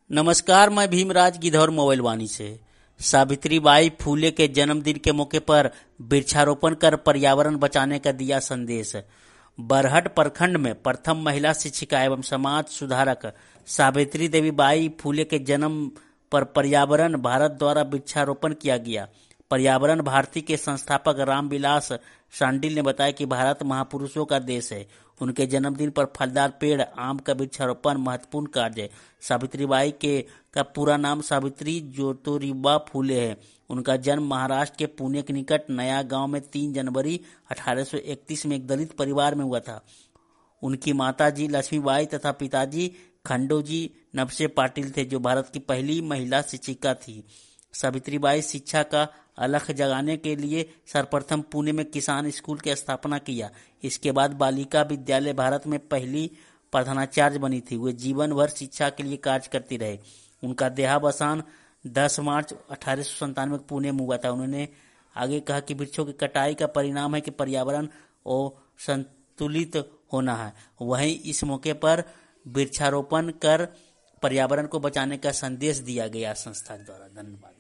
नमस्कार, मैं भीमराज गिधौर मोबाइल वाणी से। सावित्रीबाई फूले के जन्मदिन के मौके पर वृक्षारोपण कर पर्यावरण बचाने का दिया संदेश। बरहट प्रखंड में प्रथम महिला शिक्षिका एवं समाज सुधारक सावित्री देवी बाई फूले के जन्म पर पर्यावरण भारत द्वारा वृक्षारोपण किया गया। पर्यावरण भारती के संस्थापक रामविलास शांडिल ने बताया कि भारत महापुरुषों का देश है। उनके जन्मदिन पर फलदार पेड़, आम का वृक्षारोपण महत्वपूर्ण कार्य है। सावित्रीबाई का पूरा नाम सावित्री ज्योतिबा फूले है। उनका जन्म महाराष्ट्र के पुणे के निकट नया गांव में 3 जनवरी 1831 में एक दलित परिवार में हुआ था। उनकी माताजी लक्ष्मीबाई तथा पिताजी खंडोजी नवसे पाटिल थे, जो भारत की पहली महिला शिक्षिका थी। सावित्रीबाई शिक्षा का अलख जगाने के लिए सर्वप्रथम पुणे में किसान स्कूल की स्थापना किया। इसके बाद बालिका विद्यालय भारत में पहली प्रधानाचार्य बनी थी। वे जीवन भर शिक्षा के लिए कार्य करती रहे। उनका देहावसान 10 मार्च 1897 में पुणे में हुआ था। उन्होंने आगे कहा कि वृक्षों की कटाई का परिणाम है कि पर्यावरण असंतुलित होना है। वहीं इस मौके पर वृक्षारोपण कर पर्यावरण को बचाने का संदेश दिया गया संस्था द्वारा। धन्यवाद।